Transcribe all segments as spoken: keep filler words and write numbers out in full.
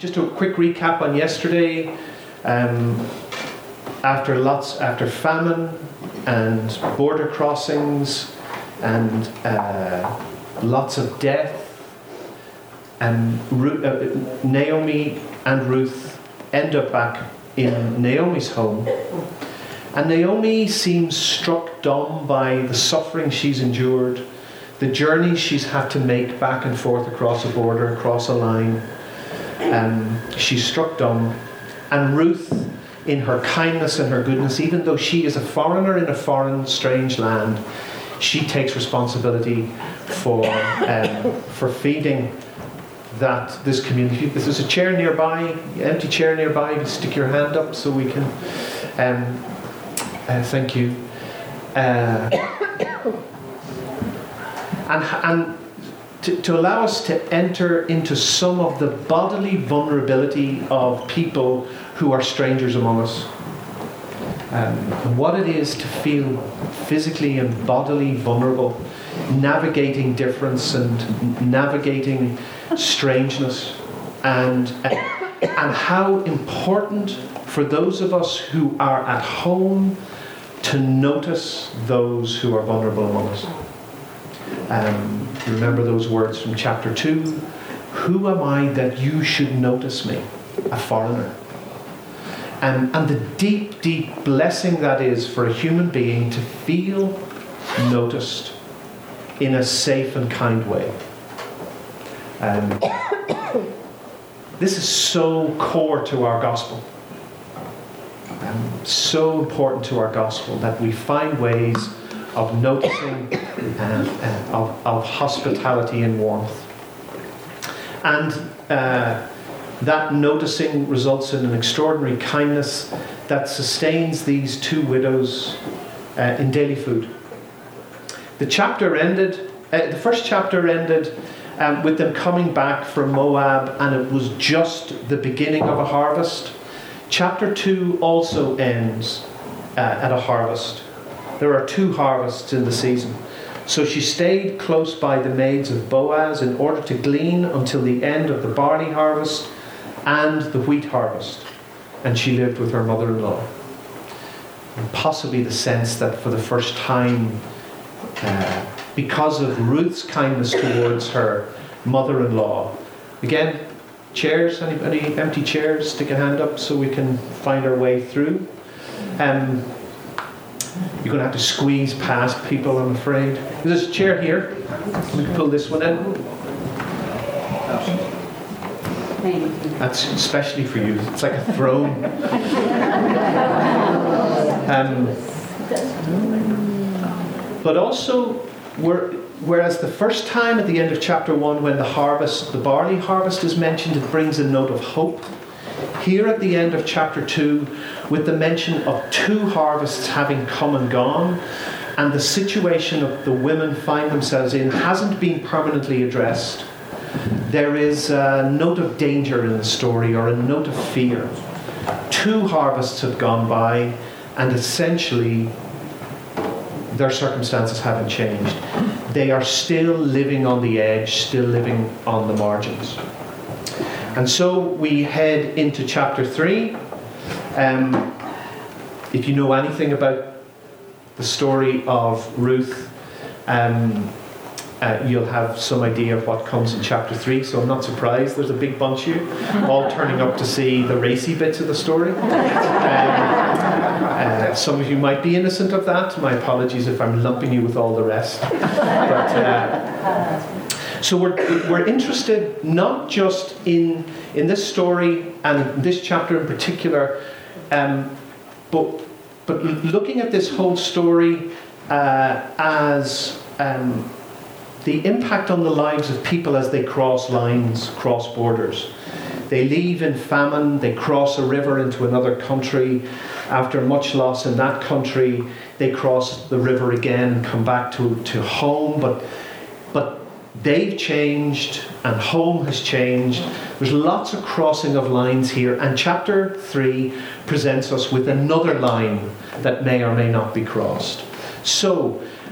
just a quick recap on yesterday. Um, after lots, after famine and border crossings and uh, lots of death, and Ru- uh, Naomi and Ruth end up back in Naomi's home. And Naomi seems struck dumb by the suffering she's endured, the journey she's had to make back and forth across a border, across a line. Um, she's struck dumb. And Ruth, in her kindness and her goodness, even though she is a foreigner in a foreign, strange land, she takes responsibility for um, for feeding that this community. If there's a chair nearby, empty chair nearby, you can stick your hand up so we can. Um, uh, thank you. Uh, and and to, to allow us to enter into some of the bodily vulnerability of people who are strangers among us. Um, and what it is to feel physically and bodily vulnerable, navigating difference and navigating strangeness, and uh, and how important for those of us who are at home to notice those who are vulnerable among us. Um, remember those words from chapter two. Who am I that you should notice me, a foreigner? And, and the deep, deep blessing that is for a human being to feel noticed in a safe and kind way. Um, this is so core to our gospel. Um, so important to our gospel that we find ways of noticing and uh, of, of hospitality and warmth. And uh, that noticing results in an extraordinary kindness that sustains these two widows uh, in daily food. The chapter ended, uh, the first chapter ended um, with them coming back from Moab, and it was just the beginning of a harvest. Chapter two also ends uh, at a harvest. There are two harvests in the season. So she stayed close by the maids of Boaz in order to glean until the end of the barley harvest and the wheat harvest. And she lived with her mother-in-law. And possibly the sense that for the first time, uh, because of Ruth's kindness towards her mother-in-law. Again, chairs, any, any empty chairs? Stick a hand up so we can find our way through. Um, you're going to have to squeeze past people, I'm afraid. There's a chair here. We can pull this one in. That's especially for you. It's like a throne. um, but also, we're, whereas the first time at the end of chapter one, when the harvest, the barley harvest is mentioned, it brings a note of hope. Here at the end of chapter two, with the mention of two harvests having come and gone, and the situation of the women find themselves in hasn't been permanently addressed, there is a note of danger in the story, or a note of fear. Two harvests have gone by, and essentially their circumstances haven't changed. They are still living on the edge, still living on the margins. And so we head into chapter three. Um, if you know anything about the story of Ruth, um, Uh, you'll have some idea of what comes in chapter three, so I'm not surprised there's a big bunch of you all turning up to see the racy bits of the story. Um, uh, some of you might be innocent of that. My apologies if I'm lumping you with all the rest. But, uh, so we're we're interested not just in in this story and this chapter in particular, um, but but looking at this whole story uh, as um, the impact on the lives of people as they cross lines, cross borders. They leave in famine, they cross a river into another country. After much loss in that country, they cross the river again and come back to, to home. But, but they've changed and home has changed. There's lots of crossing of lines here. And chapter three presents us with another line that may or may not be crossed. So,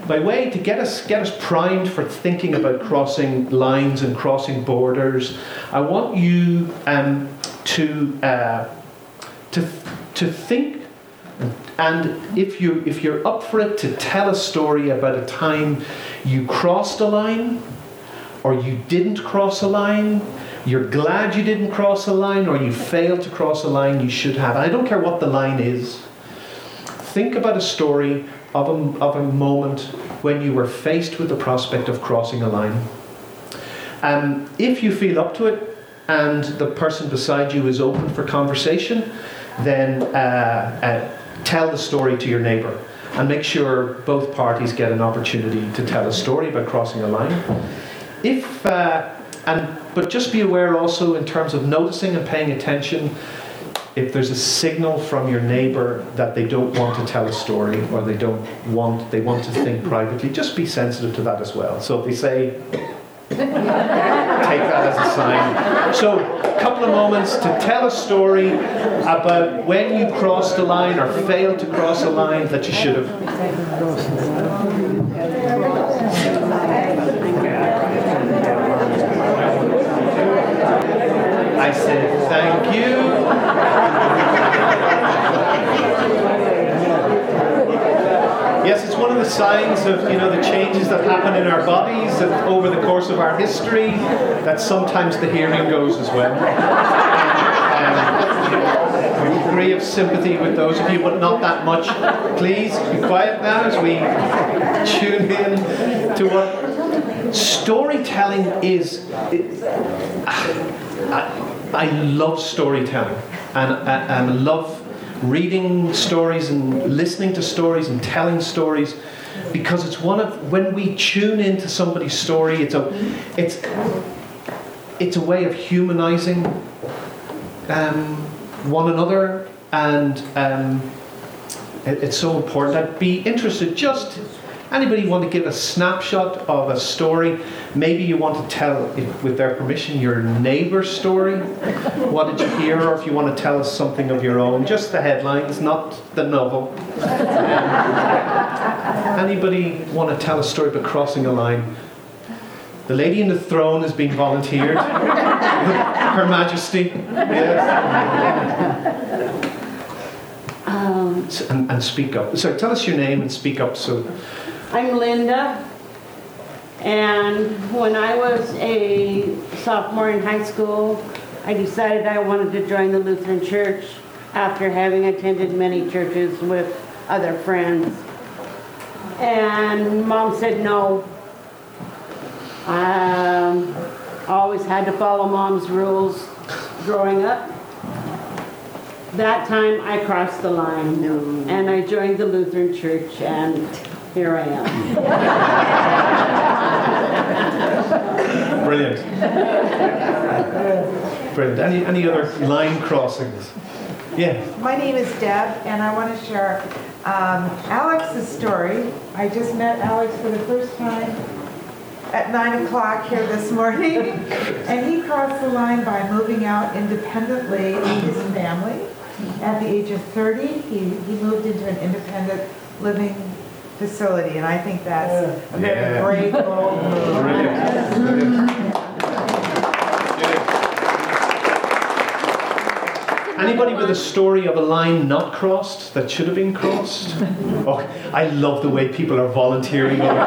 by way to get us get us primed for thinking about crossing lines and crossing borders, I want you um, to uh, to to think, and if you if you're up for it, to tell a story about a time you crossed a line, or you didn't cross a line. You're glad you didn't cross a line, or you failed to cross a line you should have. And I don't care what the line is. Think about a story of a, of a moment when you were faced with the prospect of crossing a line. Um, if you feel up to it and the person beside you is open for conversation, then uh, uh, tell the story to your neighbour and make sure both parties get an opportunity to tell a story about crossing a line. If uh, and but just be aware also in terms of noticing and paying attention. If there's a signal from your neighbour that they don't want to tell a story, or they don't want, they want to think privately, just be sensitive to that as well. So if they say, take that as a sign. So a couple of moments to tell a story about when you crossed a line or failed to cross a line that you should have. I said thank you. Yes, it's one of the signs of, you know, the changes that happen in our bodies and over the course of our history, that sometimes the hearing goes as well. Um, a degree of sympathy with those of you, but not that much. Please be quiet now as we tune in to what storytelling is. It, I, I love storytelling, and, and I love reading stories and listening to stories and telling stories, because it's one of, when we tune into somebody's story, it's a it's it's a way of humanizing um, one another, and um, it, it's so important. I'd be interested, just anybody want to give a snapshot of a story? Maybe you want to tell, if, with their permission, your neighbour's story. What did you hear? Or if you want to tell us something of your own, just the headlines, not the novel. Anybody want to tell a story about crossing a line? The lady in the throne is being volunteered. Her Majesty. Yes. Um, and, and speak up. Sorry, tell us your name and speak up. So. I'm Linda, and when I was a sophomore in high school, I decided I wanted to join the Lutheran Church after having attended many churches with other friends. And Mom said no. Um, always had to follow Mom's rules growing up. That time I crossed the line, and I joined the Lutheran Church, and here I am. Brilliant. Brilliant. Any, any other line crossings? Yeah. My name is Deb, and I want to share um, Alex's story. I just met Alex for the first time at nine o'clock here this morning, and he crossed the line by moving out independently with his family. At the age of thirty, he, he moved into an independent living facility, and I think that's a very yeah. brave, bold move. Anybody with a story of a line not crossed that should have been crossed? Oh, I love the way people are volunteering other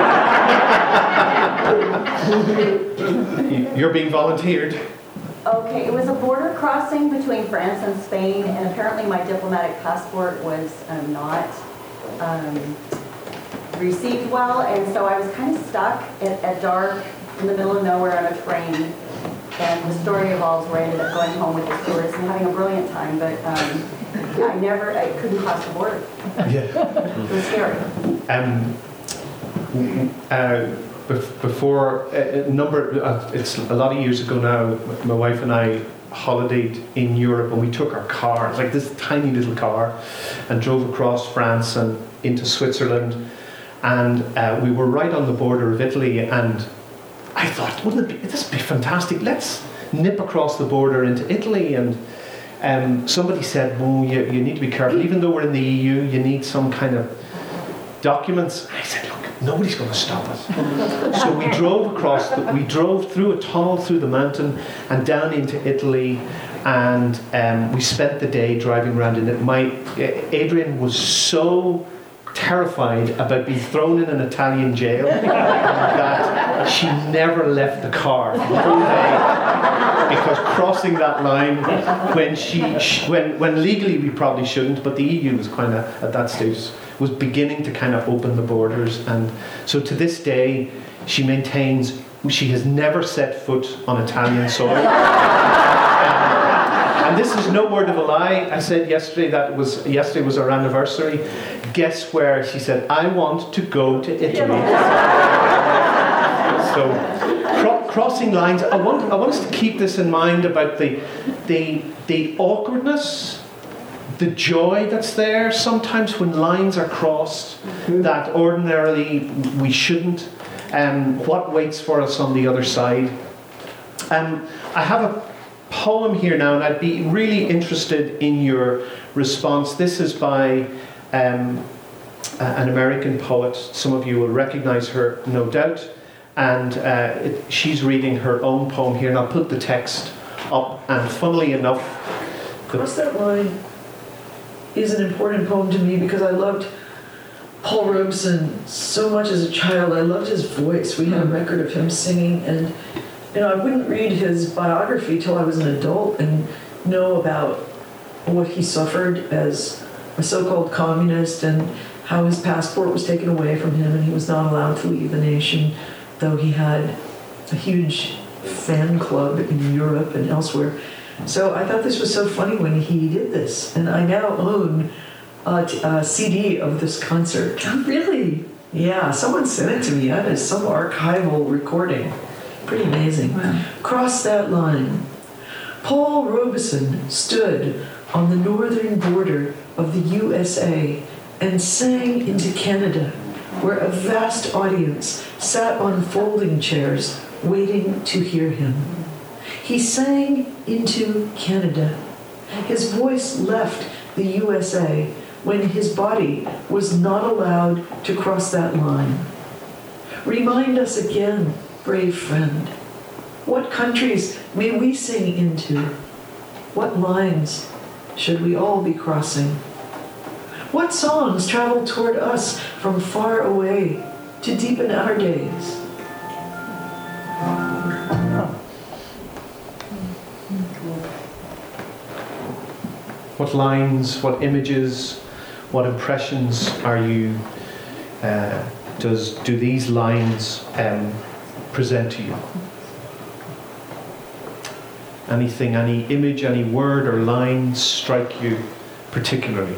people. You're being volunteered. Okay, it was a border crossing between France and Spain, and apparently my diplomatic passport was um, not um, received well, and so I was kind of stuck at, at dark in the middle of nowhere on a train. And the story evolves where I ended up going home with the tourists and having a brilliant time, but um, I never, I couldn't cross the border. Yeah. It was scary. Um, uh, before a number, uh, it's a lot of years ago now, my wife and I holidayed in Europe, and we took our car, like this tiny little car, and drove across France and into Switzerland, and uh, we were right on the border of Italy, and I thought, wouldn't it be, this would be fantastic, let's nip across the border into Italy. And um, somebody said, well, you, you need to be careful, even though we're in the E U, you need some kind of documents. I said, look, nobody's going to stop us. So we drove across, the, we drove through a tunnel through the mountain and down into Italy, and um, we spent the day driving around in it. My Adrian was so terrified about being thrown in an Italian jail that she never left the car for the whole day, because crossing that line when she when when legally we probably shouldn't, but the E U was kind of at that stage was beginning to kind of open the borders, and so to this day she maintains she has never set foot on Italian soil. And this is no word of a lie. I said yesterday that it was yesterday was our anniversary. Guess where? She said, I want to go to Italy. So, cro- crossing lines. I want I want us to keep this in mind about the the the awkwardness, the joy that's there sometimes when lines are crossed that ordinarily we shouldn't. Um, what waits for us on the other side? Um, I have a poem here now, and I'd be really interested in your response. This is by um, an American poet. Some of you will recognize her, no doubt. And uh, it, she's reading her own poem here, and I'll put the text up. And funnily enough, the Cross That Line is an important poem to me because I loved Paul Robeson so much as a child. I loved his voice. We had a record of him singing, and you know, I wouldn't read his biography till I was an adult and know about what he suffered as a so-called communist and how his passport was taken away from him and he was not allowed to leave the nation, though he had a huge fan club in Europe and elsewhere. So I thought this was so funny when he did this, and I now own a, t- a C D of this concert. Oh, really? Yeah, someone sent it to me. That is some archival recording. Pretty amazing. Wow. Cross that line. Paul Robeson stood on the northern border of the U S A and sang into Canada, where a vast audience sat on folding chairs waiting to hear him. He sang into Canada. His voice left the U S A when his body was not allowed to cross that line. Remind us again, brave friend, what countries may we sing into? What lines should we all be crossing? What songs travel toward us from far away to deepen our days? what lines, what images, what impressions are you? Uh, does do these lines um, present to you? Anything, any image, any word or line strike you particularly?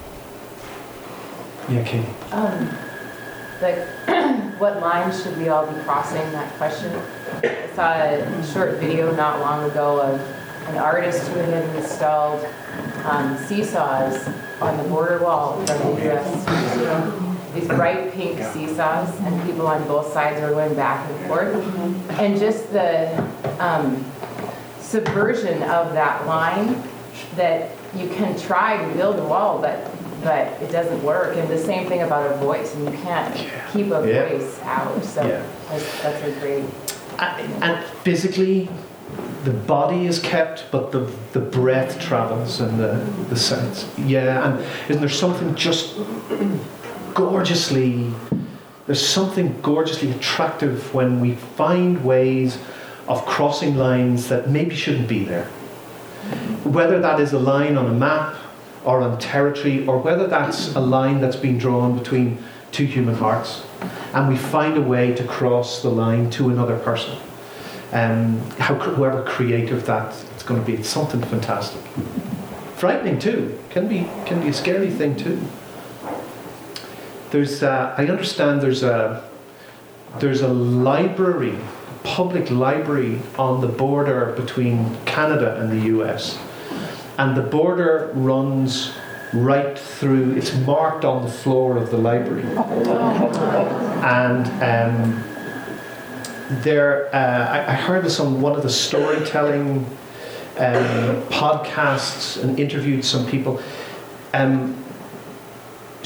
Yeah, Katie. Um, like, what lines should we all be crossing? That question. I saw a short video not long ago of an artist who had installed um, seesaws on the border wall from the U S These bright pink seesaws, and people on both sides are going back and forth. And just the um, subversion of that line, that you can try to build a wall, but but it doesn't work. And the same thing about a voice, and you can't keep a Yeah. voice out. So Yeah. that's, that's a great. And, and physically, the body is kept, but the the breath travels and the the sense. Yeah, and isn't there something just gorgeously? There's something gorgeously attractive when we find ways of crossing lines that maybe shouldn't be there. Whether that is a line on a map or on territory, or whether that's a line that's been drawn between two human hearts, and we find a way to cross the line to another person. Um, how, whoever creative that it's going to be, it's something fantastic. Frightening too. Can be can be a scary thing too. There's, uh, I understand there's a there's a library, a public library on the border between Canada and the U S, and the border runs right through. It's marked on the floor of the library, and um, there. Uh, I, I heard this on one of the storytelling um, podcasts and interviewed some people. Um, sh-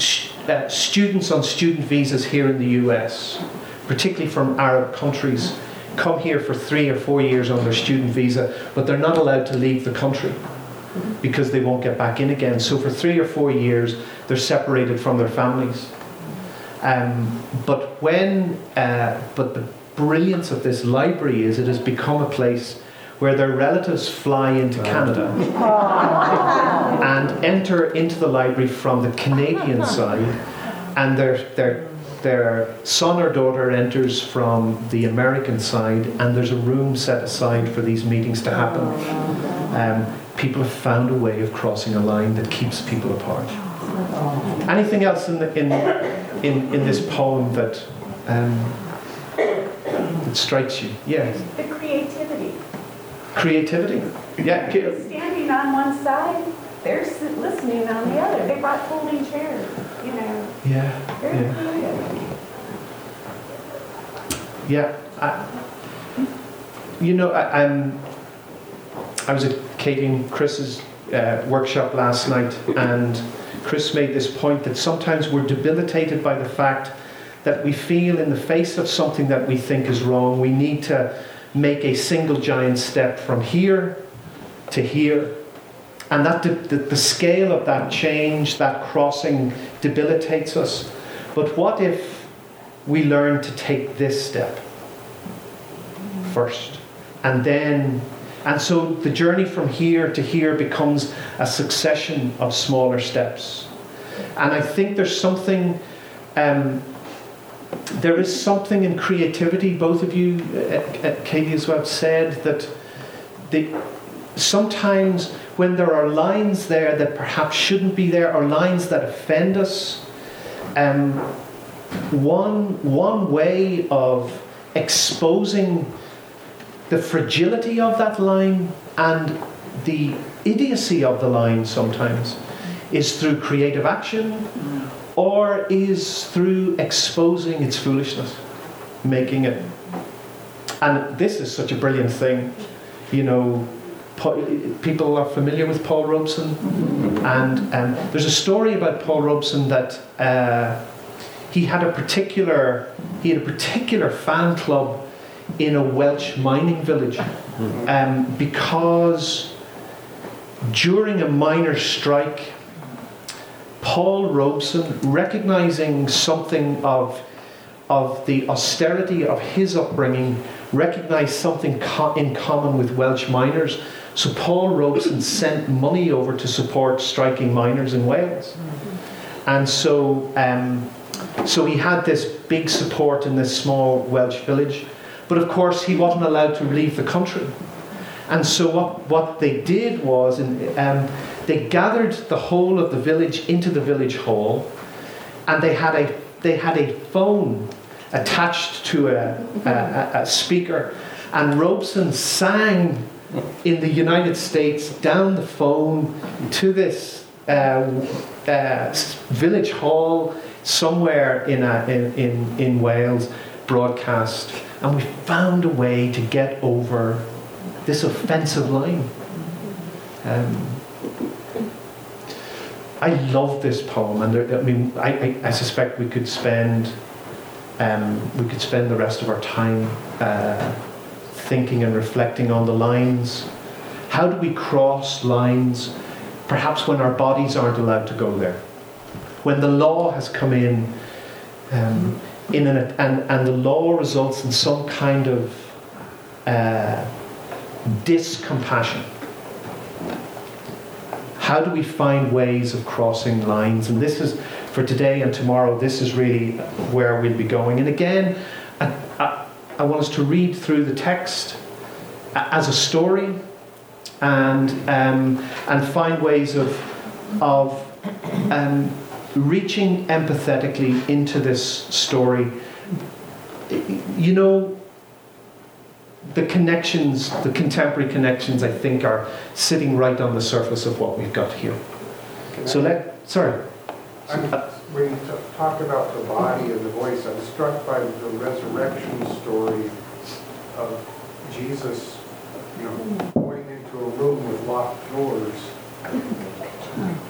uh, students on student visas here in the U S, particularly from Arab countries, come here for three or four years on their student visa, but they're not allowed to leave the country because they won't get back in again. So for three or four years, they're separated from their families. Um, but when, uh, but the brilliance of this library is it has become a place where their relatives fly into Canada and enter into the library from the Canadian side, and their their their son or daughter enters from the American side, and there's a room set aside for these meetings to happen. Um, people have found a way of crossing a line that keeps people apart. Anything else in the, in, in in this poem that um, that strikes you? Yes. The creativity. Creativity. Yeah. Standing on one side, they're s- listening on the other. They brought folding chairs, you know. Yeah. Very Yeah. creative. Yeah. I, you know, I, I'm. I was at Katie and Chris's uh, workshop last night, and Chris made this point that sometimes we're debilitated by the fact that we feel in the face of something that we think is wrong, we need to make a single giant step from here to here. And that de- the, the scale of that change, that crossing, debilitates us. But what if we learn to take this step first? And then, and so the journey from here to here becomes a succession of smaller steps. And I think there's something, um, there is something in creativity, both of you, uh, uh, Katie as well, have said that the, sometimes when there are lines there that perhaps shouldn't be there, or lines that offend us, um, one, one way of exposing the fragility of that line and the idiocy of the line sometimes is through creative action, or is through exposing its foolishness, making it. And this is such a brilliant thing. You know, people are familiar with Paul Robeson, and um, there's a story about Paul Robeson that uh, he had a particular he had a particular fan club in a Welsh mining village, um, because during a miners' strike, Paul Robeson, recognizing something of, of the austerity of his upbringing, recognized something co- in common with Welsh miners. So Paul Robeson sent money over to support striking miners in Wales. And so, um, so he had this big support in this small Welsh village. But of course, he wasn't allowed to leave the country. And so what, what they did was, in, um, they gathered the whole of the village into the village hall, and they had a they had a phone attached to a, a, a speaker, and Robeson sang in the United States down the phone to this uh, uh, village hall somewhere in, a, in in in Wales, broadcast, and we found a way to get over this offensive line. Um, I love this poem, and there, I mean, I, I, I suspect we could spend um, we could spend the rest of our time uh, thinking and reflecting on the lines. How do we cross lines? Perhaps when our bodies aren't allowed to go there, when the law has come in, um, in an, and and the law results in some kind of uh, discompassion. How do we find ways of crossing lines? And this is, for today and tomorrow, this is really where we'll be going. And again, I, I, I want us to read through the text as a story, and um, and find ways of of um, reaching empathetically into this story. You know, the connections, the contemporary connections, I think, are sitting right on the surface of what we've got here. Can So I- let, sorry. I'm, when you t- talk about the body and the voice, I'm struck by the resurrection story of Jesus, you know, going into a room with locked doors.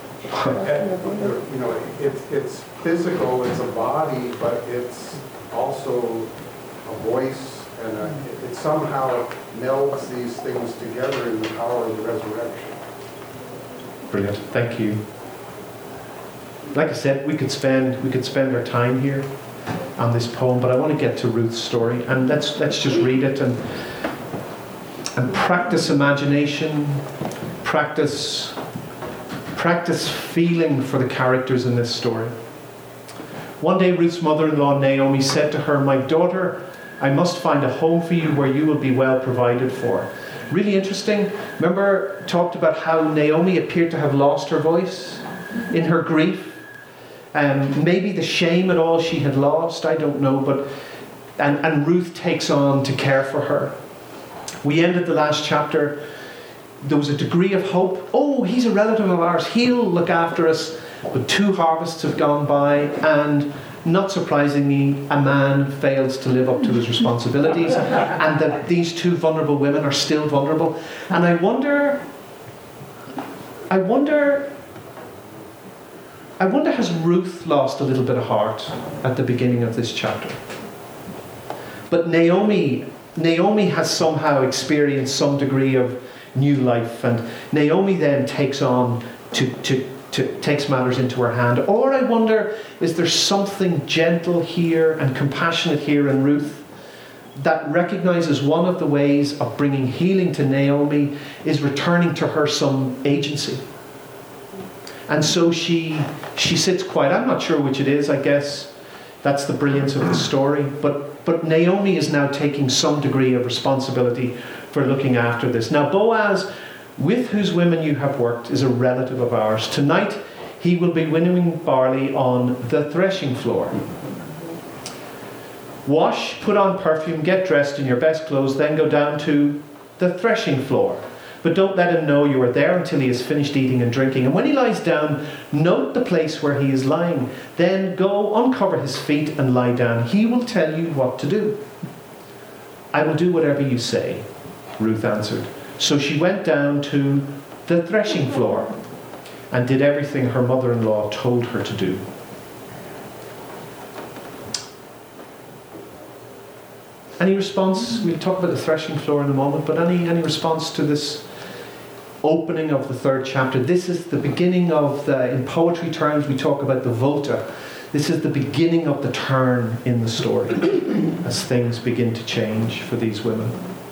you know, it's, it's physical, it's a body, but it's also a voice, and a, it somehow melds these things together in the power of the resurrection. Brilliant. Thank you. Like I said, we could spend we could spend our time here on this poem, but I want to get to Ruth's story, and let's let's just read it and and practice imagination, practice practice feeling for the characters in this story. One day, Ruth's mother-in-law Naomi said to her, "My daughter, I must find a home for you where you will be well provided for." Really interesting. Remember, talked about how Naomi appeared to have lost her voice in her grief. Um, maybe the shame at all she had lost, I don't know, but and, and Ruth takes on to care for her. We ended the last chapter, there was a degree of hope. Oh, he's a relative of ours, he'll look after us. But two harvests have gone by, and not surprisingly, a man fails to live up to his responsibilities, and that these two vulnerable women are still vulnerable. And I wonder, I wonder, I wonder, has Ruth lost a little bit of heart at the beginning of this chapter? But Naomi, Naomi has somehow experienced some degree of new life, and Naomi then takes on to, to, to takes matters into her hand. Or I wonder, is there something gentle here and compassionate here in Ruth that recognizes one of the ways of bringing healing to Naomi is returning to her some agency. And so she she sits quiet. I'm not sure which it is, I guess. That's the brilliance of the story. But but Naomi is now taking some degree of responsibility for looking after this. Now Boaz, with whose women you have worked, is a relative of ours. Tonight he will be winnowing barley on the threshing floor. Wash, put on perfume, get dressed in your best clothes, then go down to the threshing floor. But don't let him know you are there until he has finished eating and drinking. And when he lies down, note the place where he is lying. Then go uncover his feet and lie down. He will tell you what to do. I will do whatever you say, Ruth answered. So she went down to the threshing floor and did everything her mother-in-law told her to do. Any response? We'll talk about the threshing floor in a moment, but any, any response to this opening of the third chapter? This is the beginning of the, in poetry terms, we talk about the volta. This is the beginning of the turn in the story as things begin to change for these women.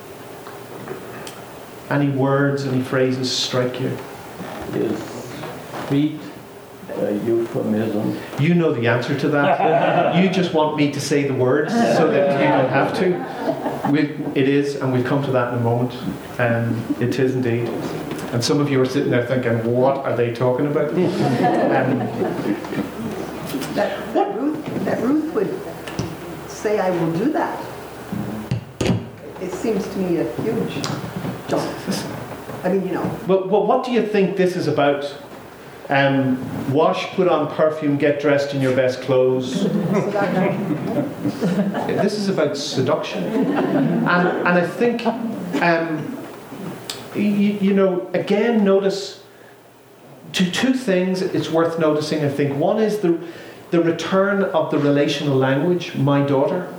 Any words, any phrases strike you? Is feet a euphemism? You know the answer to that. You just want me to say the words so that you don't have to. We, it is, and we'll come to that in a moment. Um, it is indeed. And some of you are sitting there thinking, what are they talking about? Um, that, that, Ruth, that Ruth would say, I will do that. It seems to me a huge jump. I mean, you know. Well, well, what do you think this is about? Um, wash, put on perfume, get dressed in your best clothes. This is about seduction. And, and I think, um, you, you know, again, notice two, two things it's worth noticing, I think. One is the, the return of the relational language, my daughter.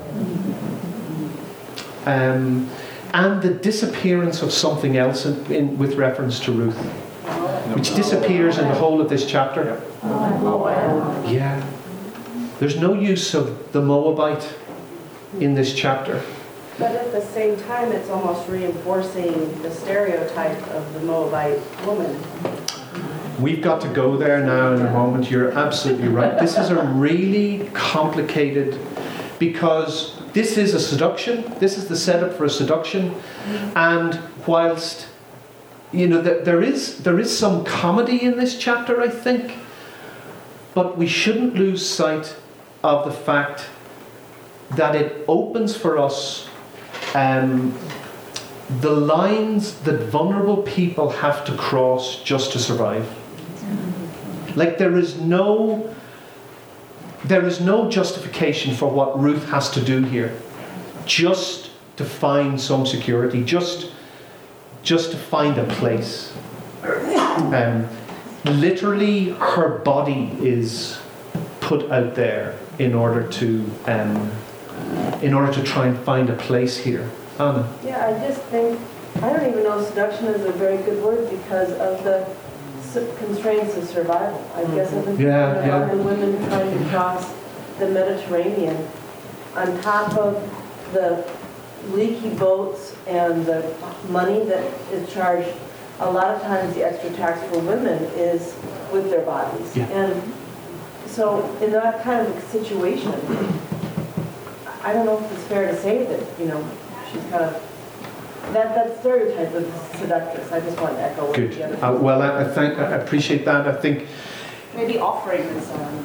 Um, and the disappearance of something else in, in, with reference to Ruth, which disappears in the whole of this chapter. Yeah. There's no use of the Moabite in this chapter. But at the same time, it's almost reinforcing the stereotype of the Moabite woman. We've got to go there now in a moment. You're absolutely right. This is a really complicated, because this is a seduction. This is the setup for a seduction. And whilst, you know, there is there is some comedy in this chapter, I think, but we shouldn't lose sight of the fact that it opens for us um, the lines that vulnerable people have to cross just to survive. Like there is no there is no justification for what Ruth has to do here, just to find some security, just just to find a place. Um, literally her body is put out there in order to um, in order to try and find a place here. Anna? Yeah, I just think, I don't even know seduction is a very good word because of the s- constraints of survival. I guess I've been thinking Yeah, about yeah. the women trying to cross the Mediterranean on top of the leaky boats and the money that is charged. A lot of times the extra tax for women is with their bodies. Yeah. And so in that kind of a situation, I don't know if it's fair to say that, you know, she's kind of, that, that stereotype of seductress, I just want to echo what Good. the other Uh, well, I, I, thank, I appreciate that. I think maybe offering this on.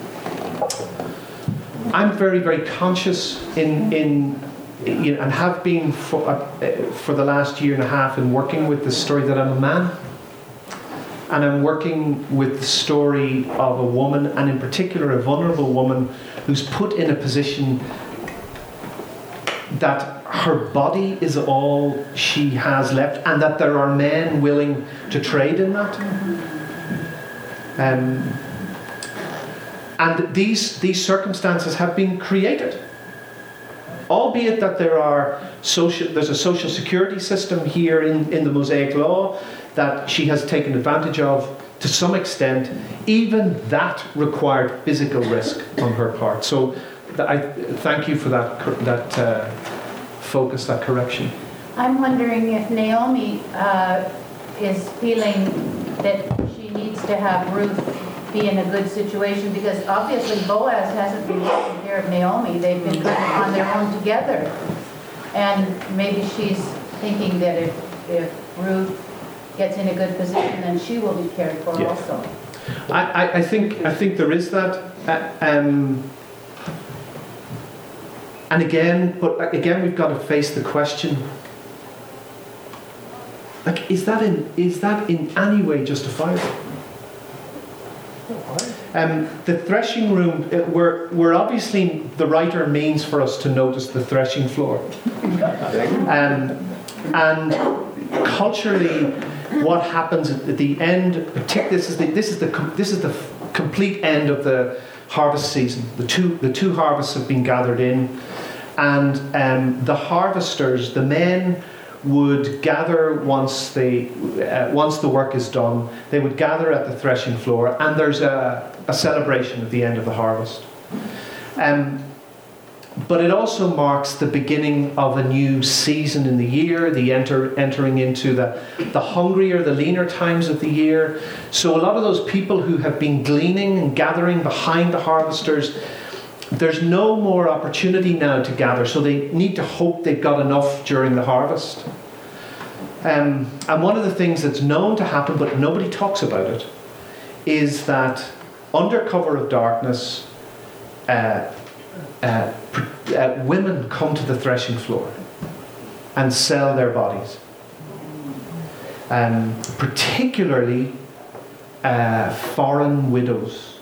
I'm very, very conscious in, in you know, and have been for, uh, for the last year and a half in working with the story that I'm a man. And I'm working with the story of a woman, and in particular a vulnerable woman, who's put in a position that her body is all she has left, and that there are men willing to trade in that. Um, and these these circumstances have been created, albeit that there are social. There's a social security system here in, in the Mosaic Law that she has taken advantage of to some extent. Even that required physical risk on her part. So th- I thank you for that cor- that uh, focus, that correction. I'm wondering if Naomi uh, is feeling that she needs to have Ruth be in a good situation, because obviously Boaz hasn't been taking care of Naomi. They've been kind of on their own together. And maybe she's thinking that if, if Ruth gets in a good position, then she will be cared for Yeah. also. I, I, I think I think there is that. Uh, um, and again, but again, we've got to face the question. Like, is that in is that in any way justifiable? Um, the threshing room, uh, we're, we're obviously, the writer means for us to notice the threshing floor. um, and culturally, what happens at the end, partic- this is the, this is the, com- this is the f- complete end of the harvest season. The two, the two harvests have been gathered in, and um, the harvesters, the men, would gather once they uh, once the work is done. They would gather at the threshing floor, and there's a, a celebration at the end of the harvest. Um, but it also marks the beginning of a new season in the year, the enter entering into the the hungrier, the leaner times of the year. So a lot of those people who have been gleaning and gathering behind the harvesters, there's no more opportunity now to gather, so they need to hope they've got enough during the harvest. Um, and one of the things that's known to happen, but nobody talks about it, is that under cover of darkness, uh, uh, pr- uh, women come to the threshing floor and sell their bodies. Um, particularly uh, foreign widows.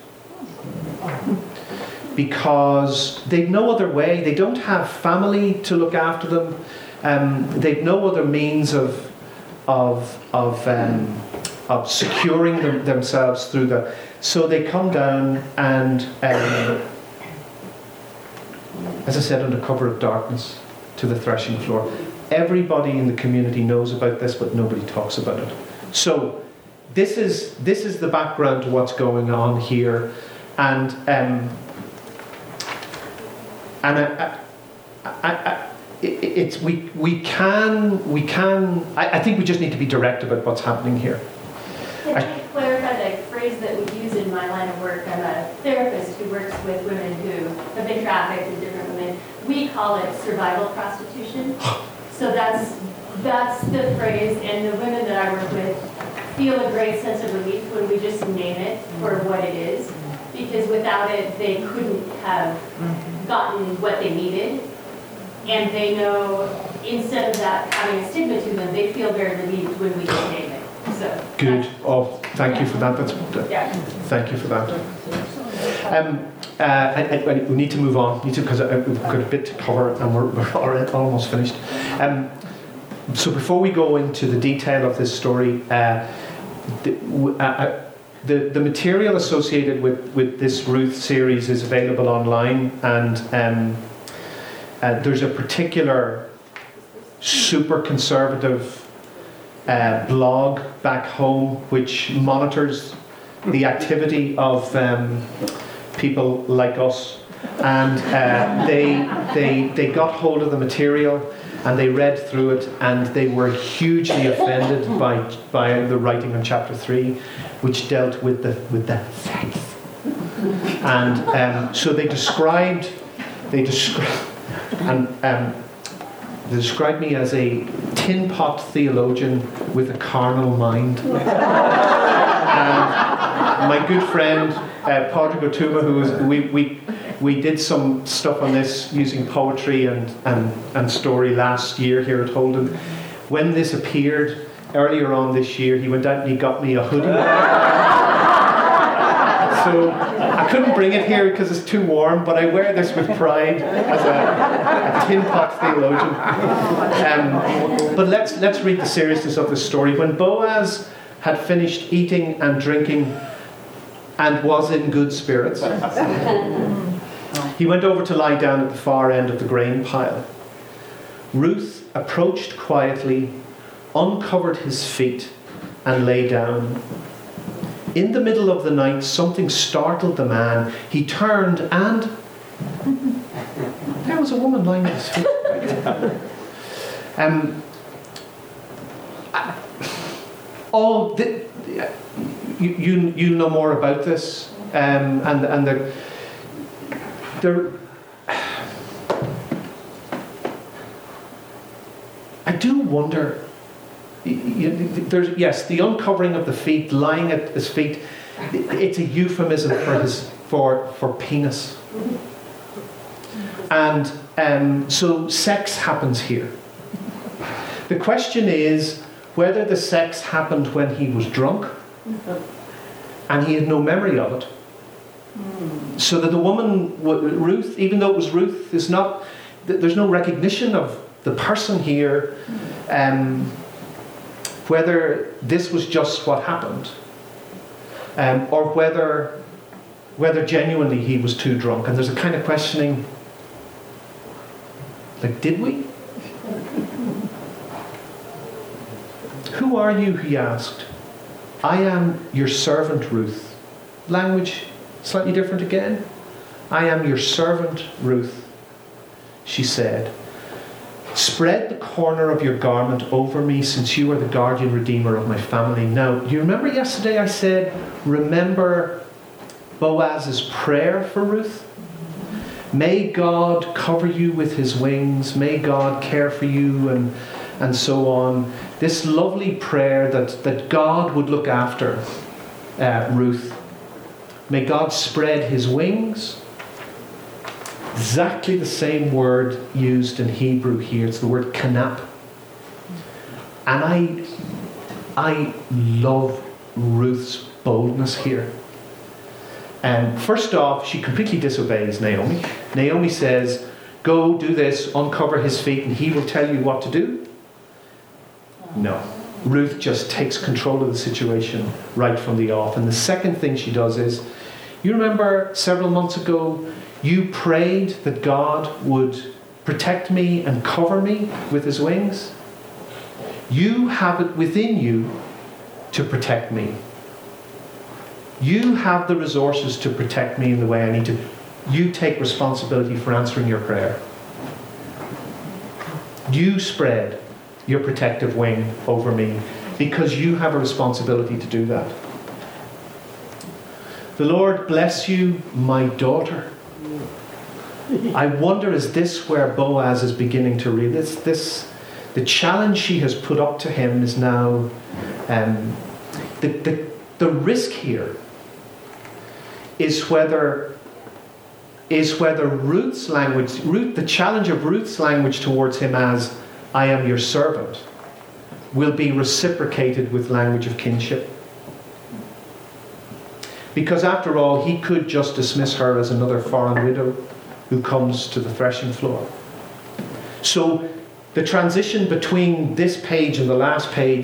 Because they've no other way, they don't have family to look after them, um, they've no other means of of of um, of securing them, themselves through the. So they come down and, um, as I said, under cover of darkness, to the threshing floor. Everybody in the community knows about this, but nobody talks about it. So this is this is the background to what's going on here, and. Um, And I, I, I, it, it's we we can we can. I, I think we just need to be direct about what's happening here. Can I clarify the phrase that we use in my line of work? I'm a therapist who works with women who have been trafficked and different women. We call it survival prostitution. So that's that's the phrase, and the women that I work with feel a great sense of relief when we just name it for what it is, because without it, they couldn't have gotten what they needed, and they know instead of that having a stigma to them, they feel very relieved when we just name it. So good. Oh, thank you for that. That's yeah. Thank you for that. Um, uh, I, I, I, we need to move on. Need to because we've got a bit to cover, and we're, we're already almost finished. Um, so before we go into the detail of this story, uh, the, uh, the, the material associated with, with this Ruth series is available online, and um, uh, there's a particular super conservative uh, blog back home which monitors the activity of um, people like us, and uh, they, they, they got hold of the material and they read through it, and they were hugely offended by, by the writing on chapter three, which dealt with the, with the sex. And um, so they described, they described, and um, they described me as a tin pot theologian with a carnal mind. And my good friend, uh, Padraig Ó Tuama, who was, we, we, we did some stuff on this using poetry and, and, and story last year here at Holden. When this appeared earlier on this year, he went out and he got me a hoodie. So I couldn't bring it here because it's too warm, but I wear this with pride as a, a tin pot theologian. Um, but let's, let's read the seriousness of this story. When Boaz had finished eating and drinking and was in good spirits, he went over to lie down at the far end of the grain pile. Ruth approached quietly, uncovered his feet, and lay down. In the middle of the night, something startled the man. He turned and there was a woman lying at his feet. Um, all the, you, you you know more about this, um, and and the there. I do wonder. You, there's yes, the uncovering of the feet, lying at his feet. It's a euphemism for his for for penis, and um, so sex happens here. The question is whether the sex happened when he was drunk, and he had no memory of it. So that the woman, Ruth, even though it was Ruth, is not. There's no recognition of the person here. Um, whether this was just what happened, um, or whether whether genuinely he was too drunk. And there's a kind of questioning, like, did we? Who are you, he asked. I am your servant, Ruth. Language slightly different again. I am your servant, Ruth, she said. Spread the corner of your garment over me, since you are the guardian redeemer of my family. Now, you remember yesterday I said, remember Boaz's prayer for Ruth? May God cover you with his wings. May God care for you, and, and so on. This lovely prayer that, that God would look after uh, Ruth. May God spread his wings. Exactly the same word used in Hebrew here. It's the word kanap. And I, I love Ruth's boldness here. And first off, she completely disobeys Naomi. Naomi says, go do this, uncover his feet, and he will tell you what to do. No. Ruth just takes control of the situation right from the off. And the second thing she does is, you remember several months ago, you prayed that God would protect me and cover me with his wings. You have it within you to protect me. You have the resources to protect me in the way I need to. You take responsibility for answering your prayer. You spread your protective wing over me because you have a responsibility to do that. The Lord bless you, my daughter. I wonder, is this where Boaz is beginning to read this? This, the challenge she has put up to him is now, um, the, the, the risk here is whether, is whether Ruth's language, Ruth, the challenge of Ruth's language towards him as, I am your servant, will be reciprocated with language of kinship. Because after all, he could just dismiss her as another foreign widow who comes to the threshing floor. So the transition between this page and the last page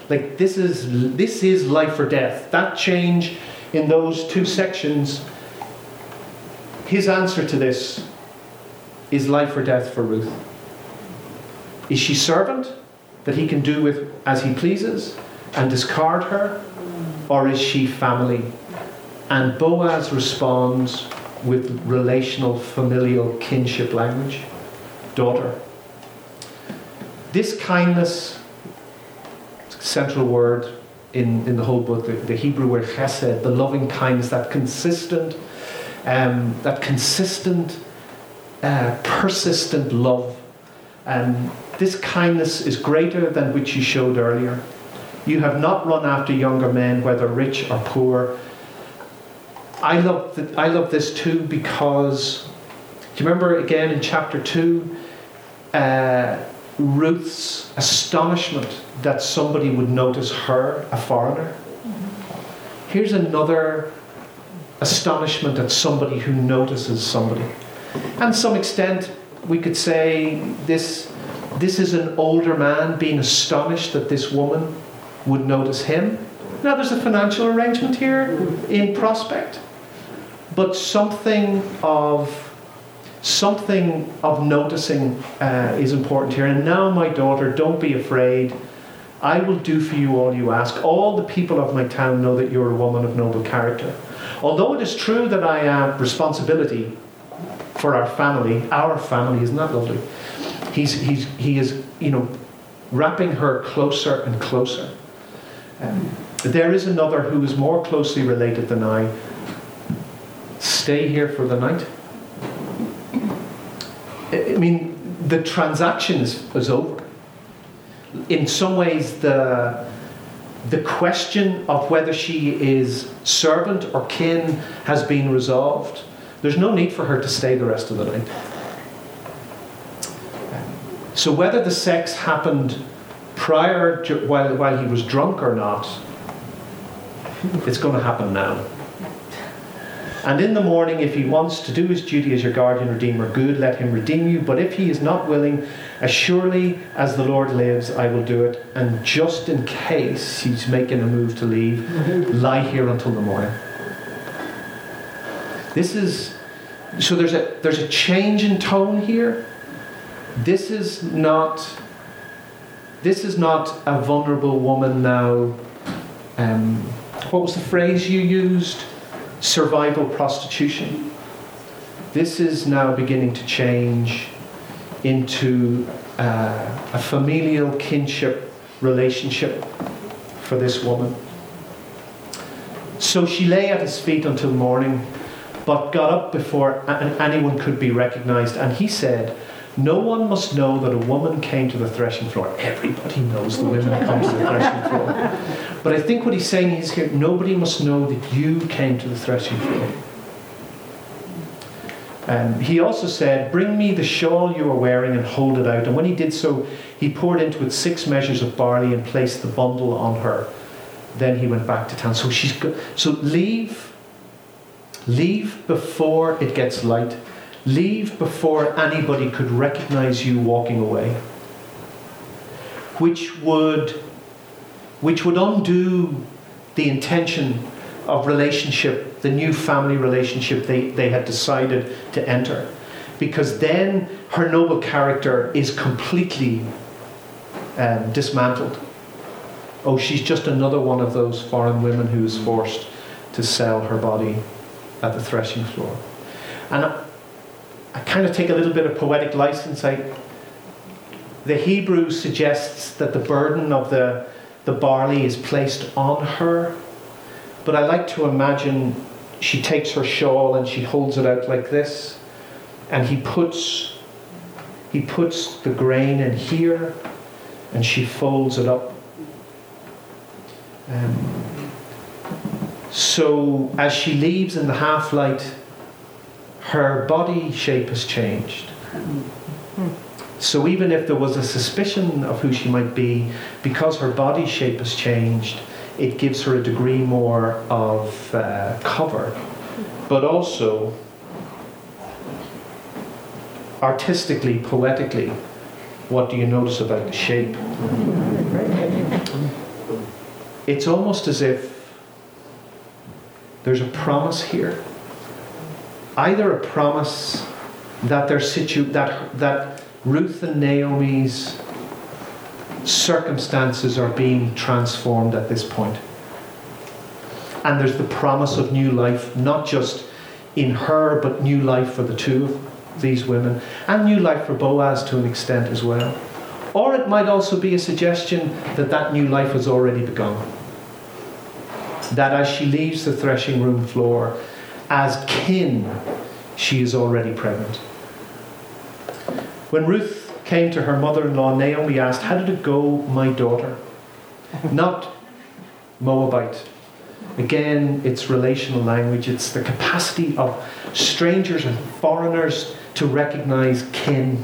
Like this is this is life or death. That change in those two sections, his answer to this is life or death for Ruth. Is she servant that he can do with as he pleases and discard her? Or is she family? And Boaz responds with relational, familial kinship language. Daughter. This kindness, central word in, in the whole book, the, the Hebrew word chesed, the loving kindness, that consistent, um, that consistent, uh, persistent love. Um, this kindness is greater than which you showed earlier. You have not run after younger men, whether rich or poor. I love, the, I love this too because, do you remember again in chapter two, uh, Ruth's astonishment that somebody would notice her, a foreigner? Here's another astonishment at somebody who notices somebody. And to some extent, we could say this, this is an older man being astonished that this woman would notice him. Now there's a financial arrangement here in prospect, but something of something of noticing uh, is important here. And now, my daughter, don't be afraid. I will do for you all you ask. All the people of my town know that you're a woman of noble character. Although it is true that I have responsibility for our family, our family, isn't that lovely? He's he's he is you know wrapping her closer and closer. Um, there is another who is more closely related than I. Stay here for the night. I mean, the transaction is, is over. In some ways, the the question of whether she is servant or kin has been resolved. There's no need for her to stay the rest of the night. So whether the sex happened prior to, while while he was drunk or not, it's going to happen now. And in the morning, if he wants to do his duty as your guardian redeemer, good, let him redeem you. But if he is not willing, as surely as the Lord lives, I will do it. And just in case he's making a move to leave, lie here until the morning. This is, so there's a there's a change in tone here. This is not, this is not a vulnerable woman now. Um, what was the phrase you used? Survival prostitution. This is now beginning to change into uh, a familial kinship relationship for this woman. So she lay at his feet until morning, but got up before anyone could be recognized. And he said, no one must know that a woman came to the threshing floor. Everybody knows the women come to the threshing floor. But I think what he's saying is here, nobody must know that you came to the threshing floor. Um, he also said, bring me the shawl you are wearing and hold it out. And when he did so, he poured into it six measures of barley and placed the bundle on her. Then he went back to town. So she's go- so leave, leave before it gets light. Leave before anybody could recognize you walking away. Which would, which would undo the intention of relationship, the new family relationship they, they had decided to enter. Because then her noble character is completely um, dismantled. Oh, she's just another one of those foreign women who is forced to sell her body at the threshing floor. And I, I kind of take a little bit of poetic license. I, the Hebrew suggests that the burden of the, the barley is placed on her. But I like to imagine she takes her shawl and she holds it out like this. And he puts, he puts the grain in here and she folds it up. Um, so as she leaves in the half-light, her body shape has changed. So even if there was a suspicion of who she might be, because her body shape has changed, it gives her a degree more of uh, cover. But also, artistically, poetically, what do you notice about the shape? it's almost as if there's a promise here. Either a promise that their situ that that Ruth and Naomi's circumstances are being transformed at this point. And there's the promise of new life, not just in her, but new life for the two of these women, and new life for Boaz to an extent as well. Or it might also be a suggestion that that new life has already begun. That as she leaves the threshing room floor, as kin, she is already pregnant. When Ruth came to her mother-in-law, Naomi asked, "How did it go, my daughter?" Not Moabite. Again, it's relational language. It's the capacity of strangers and foreigners to recognize kin.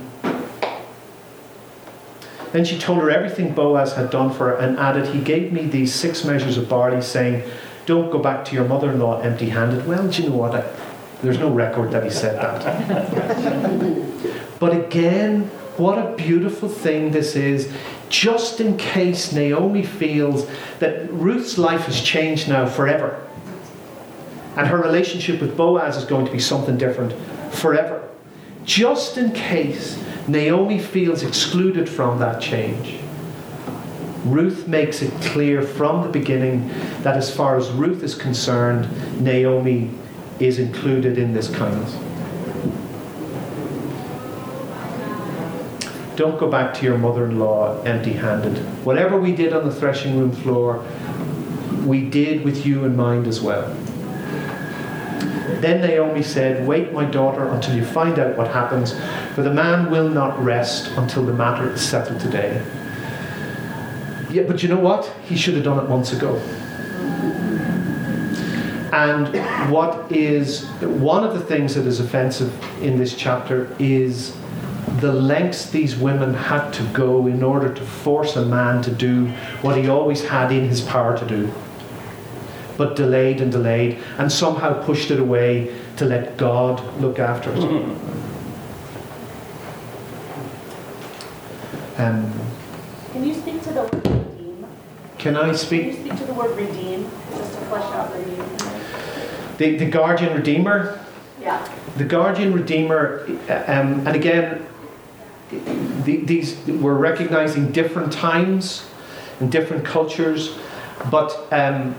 Then she told her everything Boaz had done for her and added, "He gave me these six measures of barley, saying, 'Don't go back to your mother-in-law empty-handed.'" Well, do you know what? I, there's no record that he said that. But again, what a beautiful thing this is. Just in case Naomi feels that Ruth's life has changed now forever, and her relationship with Boaz is going to be something different forever. Just in case Naomi feels excluded from that change, Ruth makes it clear from the beginning that as far as Ruth is concerned, Naomi is included in this kindness. Don't go back to your mother-in-law empty-handed. Whatever we did on the threshing room floor, we did with you in mind as well. Then Naomi said, "Wait, my daughter, until you find out what happens, for the man will not rest until the matter is settled today." Yeah, but you know what? He should have done it months ago. And what is one of the things that is offensive in this chapter is the lengths these women had to go in order to force a man to do what he always had in his power to do, but delayed and delayed, and somehow pushed it away to let God look after it. Um, Can you speak to the word redeem? can I Can you speak? speak to the word redeem, just to flesh out redeem? The, the guardian redeemer? Yeah. The guardian redeemer, um, and again, the, these we're recognizing different times and different cultures, but um,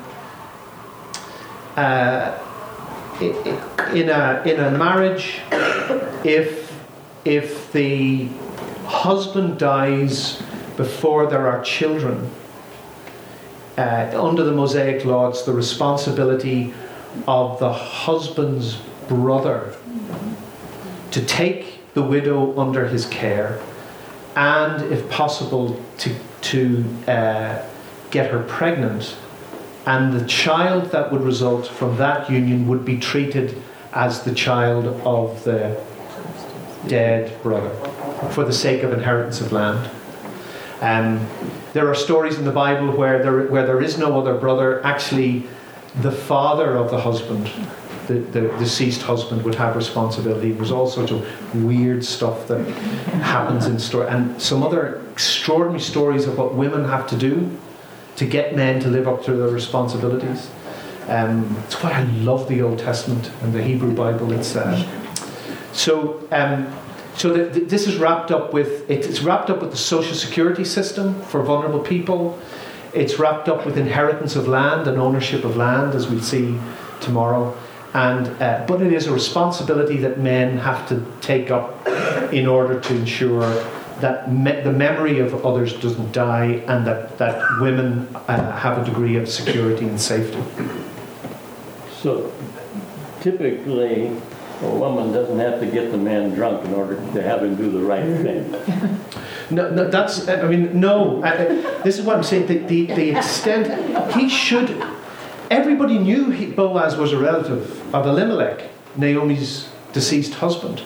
uh, in a in a marriage, if if the husband dies before there are children, uh, under the Mosaic law, it's the responsibility of the husband's brother to take the widow under his care, and if possible to to uh, get her pregnant, and the child that would result from that union would be treated as the child of the dead brother for the sake of inheritance of land. Um, there are stories in the Bible where there where there is no other brother. Actually, the father of the husband, the, the deceased husband, would have responsibility. There's all sorts of weird stuff that happens in story, and some other extraordinary stories of what women have to do to get men to live up to their responsibilities. Um, it's why I love the Old Testament and the Hebrew Bible. It's uh, so um, so the, the, this is wrapped up with it's wrapped up with the social security system for vulnerable people. It's wrapped up with inheritance of land and ownership of land, as we'll see tomorrow. And uh, but it is a responsibility that men have to take up in order to ensure that me- the memory of others doesn't die, and that, that women uh, have a degree of security and safety. So typically, a woman doesn't have to get the man drunk in order to have him do the right thing. No, no, that's, I mean, no. I, I, this is what I'm saying. The, the, the extent, he should, everybody knew he, Boaz was a relative of Elimelech, Naomi's deceased husband.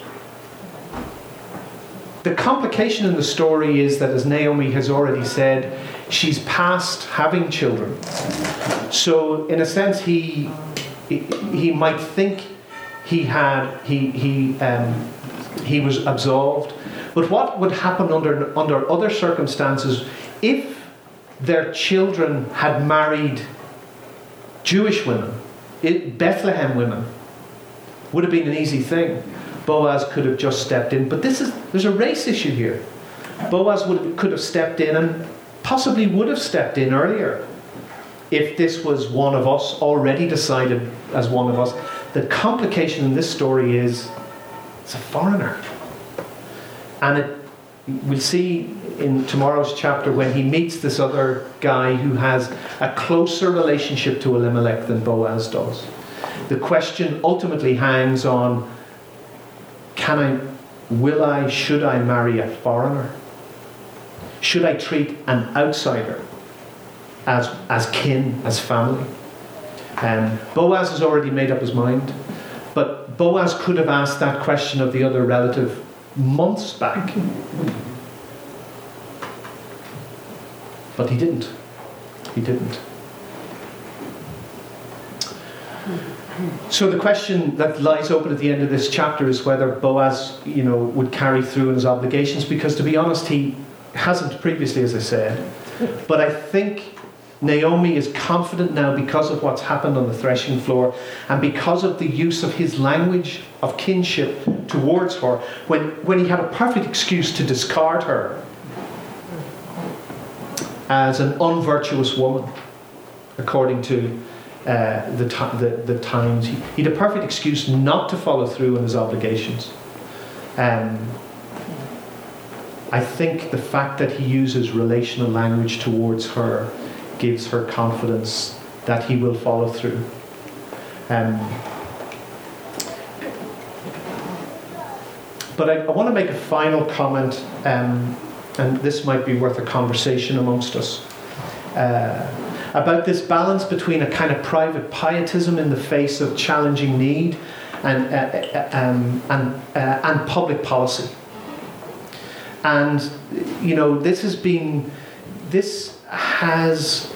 The complication in the story is that, as Naomi has already said, she's past having children. So, in a sense, he he, he might think he had he he um, he was absolved. But what would happen under under other circumstances if their children had married Jewish women, it, Bethlehem women, would have been an easy thing. Boaz could have just stepped in. But this is there's a race issue here. Boaz would, could have stepped in and possibly would have stepped in earlier if this was one of us, already decided as one of us. The complication in this story is it's a foreigner. And it, we'll see in tomorrow's chapter when he meets this other guy who has a closer relationship to Elimelech than Boaz does. The question ultimately hangs on, can I, will I, should I marry a foreigner? Should I treat an outsider as, as kin, as family? Um, Boaz has already made up his mind, but Boaz could have asked that question of the other relative months back. But he didn't. He didn't. So the question that lies open at the end of this chapter is whether Boaz, you know, would carry through in his obligations, because to be honest, he hasn't previously, as I said. But I think Naomi is confident now because of what's happened on the threshing floor and because of the use of his language of kinship towards her, when, when he had a perfect excuse to discard her as an unvirtuous woman, according to uh, the, the, the Times. He, he had a perfect excuse not to follow through on his obligations. Um, I think the fact that he uses relational language towards her gives her confidence that he will follow through. Um, but I, I want to make a final comment, um, and this might be worth a conversation amongst us, uh, about this balance between a kind of private pietism in the face of challenging need and, uh, um, and, uh, and public policy. And, you know, this has been, this has,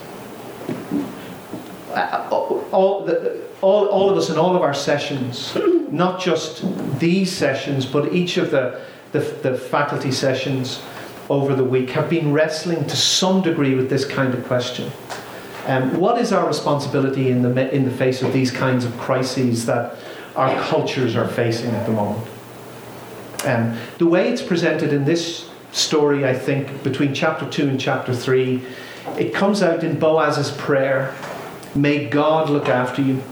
uh, all, the, all, all of us in all of our sessions, not just these sessions, but each of the, the, the faculty sessions over the week have been wrestling to some degree with this kind of question. Um, what is our responsibility in the, in the face of these kinds of crises that our cultures are facing at the moment? Um, the way it's presented in this story, I think, between chapter two and chapter three, it comes out in Boaz's prayer, may God look after you.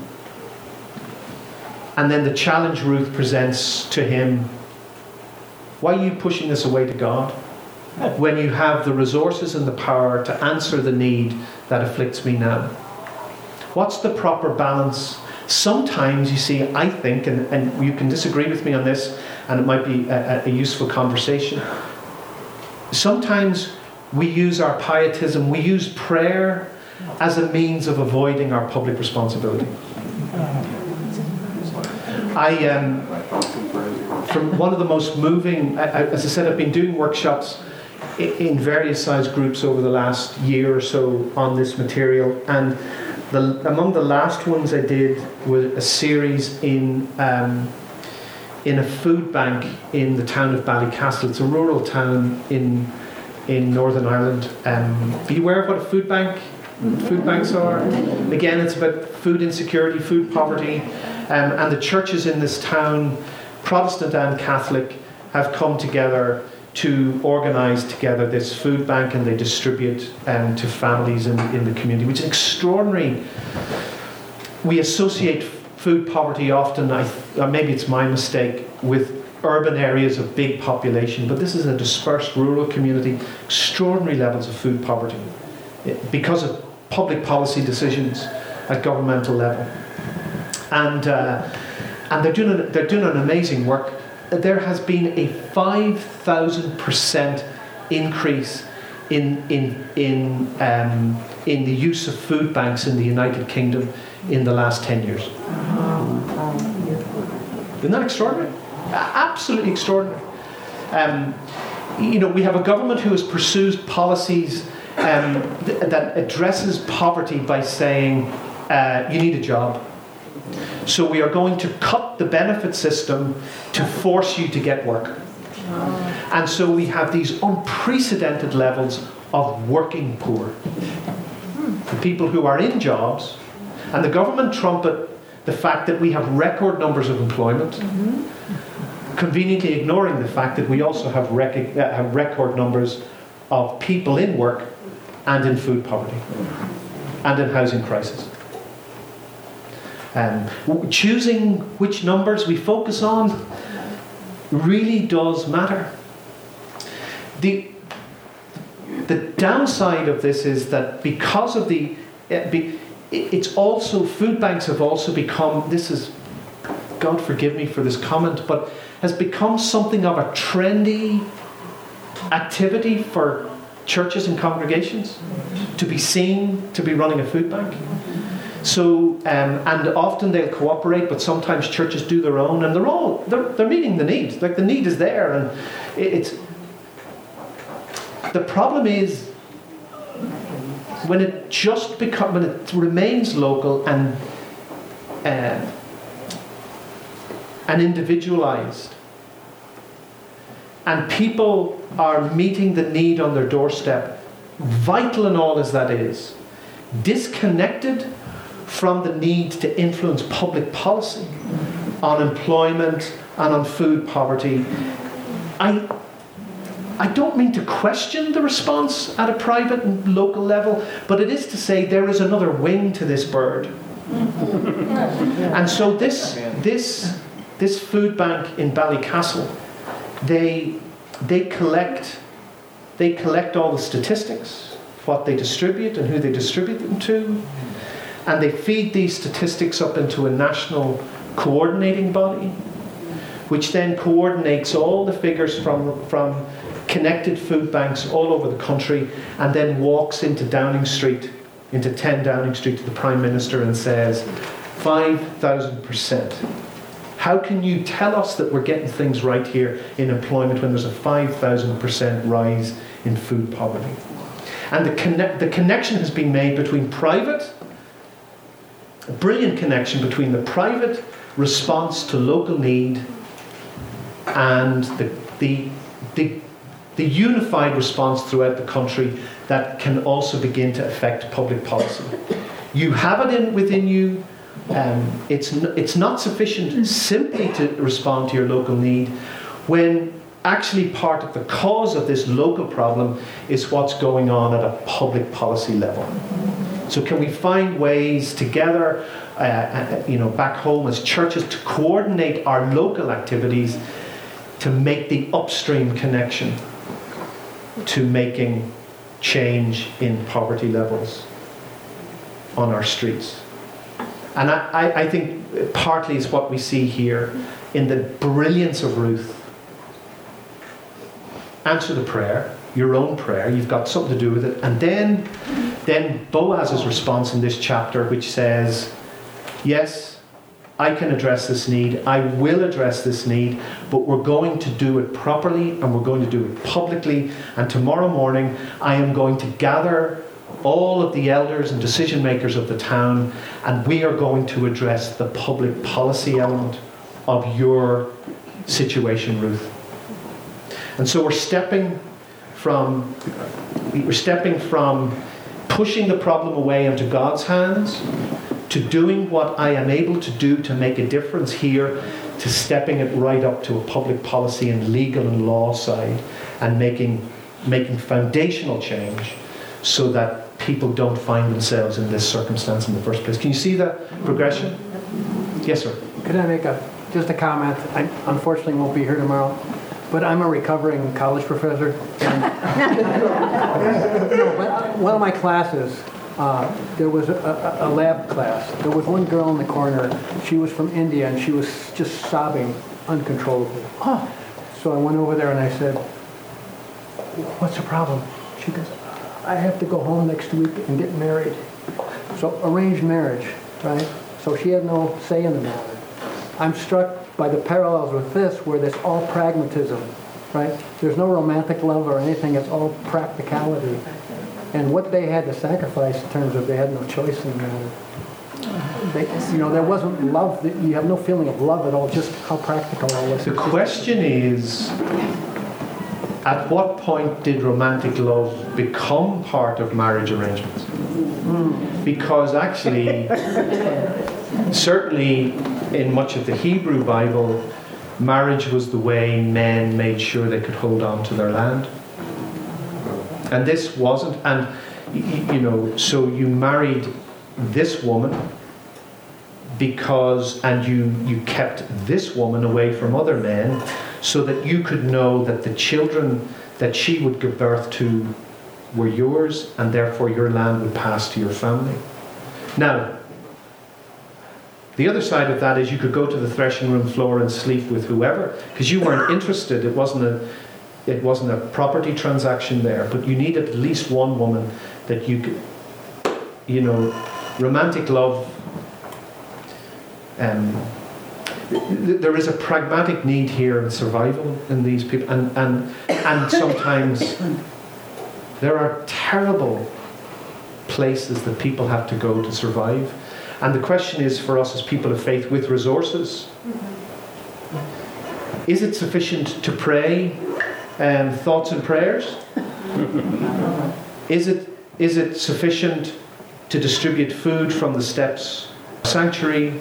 And then the challenge Ruth presents to him, why are you pushing this away to God when you have the resources and the power to answer the need that afflicts me now? What's the proper balance? Sometimes, you see, I think, and, and you can disagree with me on this, and it might be a, a useful conversation. Sometimes we use our pietism, we use prayer as a means of avoiding our public responsibility. I, um, from one of the most moving, as I said, I've been doing workshops in various size groups over the last year or so on this material, and the, among the last ones I did was a series in um, in a food bank in the town of Ballycastle. It's a rural town in in Northern Ireland. Um, are you aware of what a food bank food banks are? Again, it's about food insecurity, food poverty, um, and the churches in this town, Protestant and Catholic, have come together to organise together this food bank, and they distribute um, to families in, in the community, which is extraordinary. We associate food poverty often, I, or maybe it's my mistake, with urban areas of big population, but this is a dispersed rural community, extraordinary levels of food poverty because of public policy decisions at governmental level. And uh, and they're doing, they're doing an amazing work. There has been a five thousand percent increase in in in um, in the use of food banks in the United Kingdom in the last ten years. Isn't that extraordinary? Absolutely extraordinary. Um, you know, we have a government who has pursued policies um, th- that addresses poverty by saying uh, you need a job. So we are going to cut the benefit system to force you to get work. And so we have these unprecedented levels of working poor. The people who are in jobs, and the government trumpet the fact that we have record numbers of employment, mm-hmm. conveniently ignoring the fact that we also have, rec- uh, have record numbers of people in work and in food poverty and in housing crisis. Um, choosing which numbers we focus on really does matter. The, the downside of this is that because of the, uh, be, it's also, food banks have also become, this is, God forgive me for this comment, but has become something of a trendy activity for churches and congregations to be seen to be running a food bank. So, um, and often they'll cooperate, but sometimes churches do their own, and they're all, they're, they're meeting the need. Like, the need is there, and it, it's, the problem is when it just becomes, when it remains local and uh, and individualized, and people are meeting the need on their doorstep, vital and all as that is, disconnected from the need to influence public policy on employment and on food poverty. I I don't mean to question the response at a private and local level, but it is to say there is another wing to this bird. And so this this this food bank in Ballycastle, they they collect they collect all the statistics, what they distribute and who they distribute them to, and they feed these statistics up into a national coordinating body, which then coordinates all the figures from from connected food banks all over the country, and then walks into Downing Street, into ten Downing Street, to the Prime Minister and says, five thousand percent. How can you tell us that we're getting things right here in employment when there's a five thousand percent rise in food poverty? And the, connect, the connection has been made between private, a brilliant connection between the private response to local need and the, the, the the unified response throughout the country that can also begin to affect public policy. You have it in, within you. Um, it's, n- it's not sufficient simply to respond to your local need, when actually part of the cause of this local problem is what's going on at a public policy level. So can we find ways together, uh, uh, you know, back home as churches, to coordinate our local activities to make the upstream connection to making change in poverty levels on our streets? And I, I, I think partly is what we see here in the brilliance of Ruth. Answer the prayer, your own prayer, you've got something to do with it. And then, then Boaz's response in this chapter, which says, yes, I can address this need, I will address this need, but we're going to do it properly and we're going to do it publicly. And tomorrow morning I am going to gather all of the elders and decision makers of the town, and we are going to address the public policy element of your situation, Ruth. And so we're stepping from we're stepping from pushing the problem away into God's hands, to doing what I am able to do to make a difference here, to stepping it right up to a public policy and legal and law side, and making making foundational change so that people don't find themselves in this circumstance in the first place. Can you see the progression? Yes, sir. Could I make a just a comment? I unfortunately won't be here tomorrow, but I'm a recovering college professor. And, you know, but one of my classes, Uh, there was a, a, a lab class. There was one girl in the corner. She was from India, and she was just sobbing uncontrollably. Oh. So I went over there and I said, "What's the problem?" She goes, "I have to go home next week and get married." So arranged marriage, right? So she had no say in the matter. I'm struck by the parallels with this, where there's all pragmatism, right? There's no romantic love or anything. It's all practicality. And what they had to sacrifice in terms of they had no choice in the matter. They, you know, there wasn't love. You have no feeling of love at all, just how practical all this is. The question is, at what point did romantic love become part of marriage arrangements? Because actually, certainly in much of the Hebrew Bible, marriage was the way men made sure they could hold on to their land. And this wasn't, and y- you know, so you married this woman because, and you, you kept this woman away from other men so that you could know that the children that she would give birth to were yours, and therefore your land would pass to your family. Now, the other side of that is you could go to the threshing room floor and sleep with whoever, because you weren't interested. It wasn't a, it wasn't a property transaction there, but you needed at least one woman that you could, you know, romantic love. Um, th- there is a pragmatic need here in survival in these people, and and and sometimes there are terrible places that people have to go to survive. And the question is for us as people of faith with resources, is it sufficient to pray um, thoughts and prayers? Is it is it sufficient to distribute food from the steps sanctuary?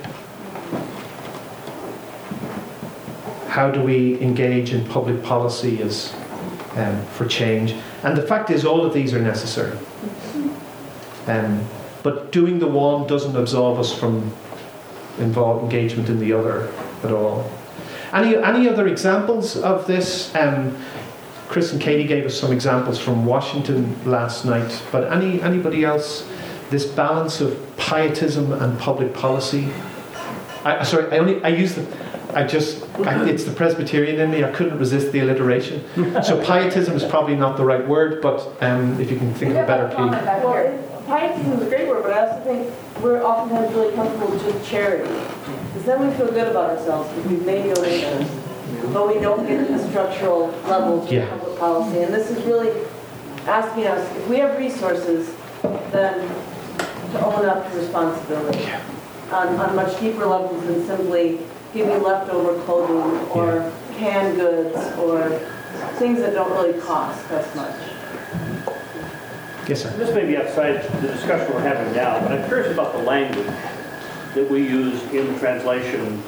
How do we engage in public policy as um, for change? And the fact is, all of these are necessary. Um, but doing the one doesn't absolve us from involved engagement in the other at all. Any any other examples of this? Um, Chris and Katie gave us some examples from Washington last night. But any anybody else? This balance of pietism and public policy. I, sorry, I only I use the. I just, I, it's the Presbyterian in me, I couldn't resist the alliteration. So pietism is probably not the right word, but um, if you can think of a better plea. Well, it- pietism is a great word, but I also think we're oftentimes really comfortable with just charity. Because then we feel good about ourselves, because we've made donations, but we don't get to the structural level to Yeah. public policy. And this is really asking us, if we have resources, then to own up to responsibility on, on much deeper levels than simply giving leftover clothing or canned goods or things that don't really cost as much. Yes, sir. This may be outside the discussion we're having now, but I'm curious about the language that we use in the translation,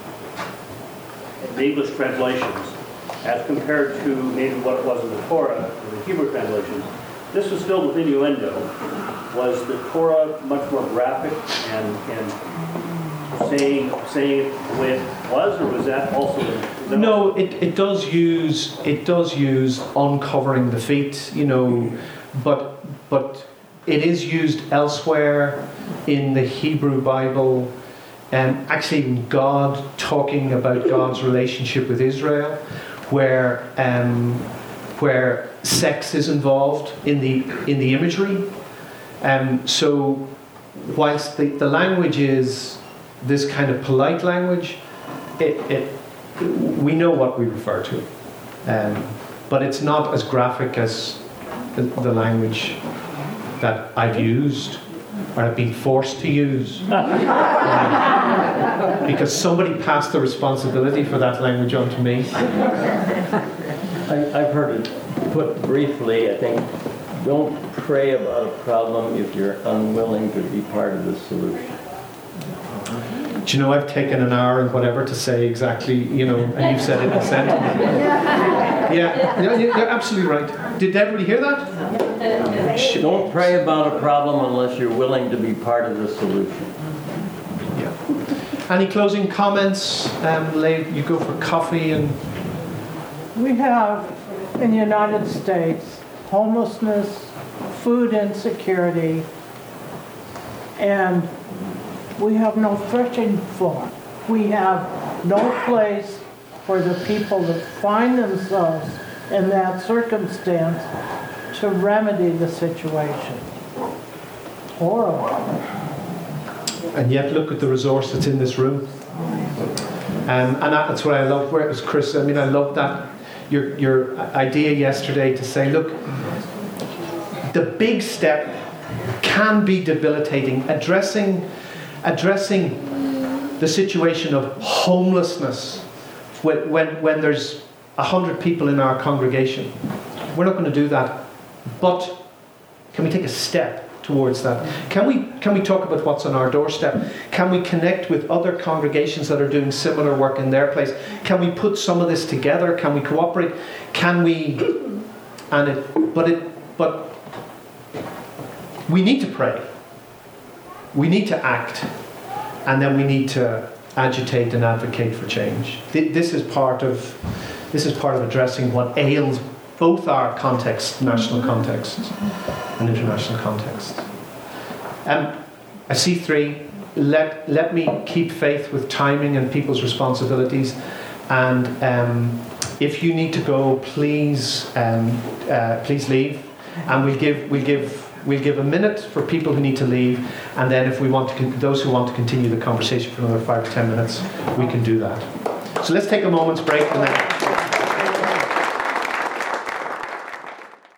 the English translations, as compared to maybe what it was in the Torah, or the Hebrew translations. This was filled with innuendo. Was the Torah much more graphic and, and saying saying it the way it was, or was that also? Was that No, also? it, it does use it does use uncovering the feet, you know, but but it is used elsewhere in the Hebrew Bible, and um, actually God talking about God's relationship with Israel, where um, where sex is involved in the in the imagery. Um, so whilst the, the language is this kind of polite language, it, it we know what we refer to, um, but it's not as graphic as the, the language that I've used or I've been forced to use, um, because somebody passed the responsibility for that language onto me. I, I've heard it put briefly, I think, don't pray about a problem if you're unwilling to be part of the solution. Do you know, I've taken an hour and whatever to say exactly, you know, and you've said it in a sentence. Yeah, yeah, you're absolutely right. Did everybody hear that? Don't pray about a problem unless you're willing to be part of the solution. Yeah. Any closing comments? Um, Leigh, you go for coffee and... We have in the United States homelessness, food insecurity, and we have no threshing floor. We have no place for the people that find themselves in that circumstance to remedy the situation. Horrible. And yet look at the resource that's in this room. Um, and that's what I love, where it was Chris, I mean, I love that, your, your idea yesterday to say, look, the big step can be debilitating. Addressing, addressing the situation of homelessness when, when, when there's one hundred people in our congregation. We're not going to do that. But can we take a step towards that? Can we, can we talk about what's on our doorstep? Can we connect with other congregations that are doing similar work in their place? Can we put some of this together? Can we cooperate? Can we... And it, but it, but we need to pray. We need to act. And then we need to agitate and advocate for change. This is part of, this is part of addressing what ails both our contexts, national contexts and international contexts. Um, I see three. Let, let me keep faith with timing and people's responsibilities. And um, if you need to go, please, um, uh, please leave. And we'll give, we'll give, we'll give a minute for people who need to leave. And then if we want to, con- those who want to continue the conversation for another five or ten minutes, we can do that. So let's take a moment's break and then.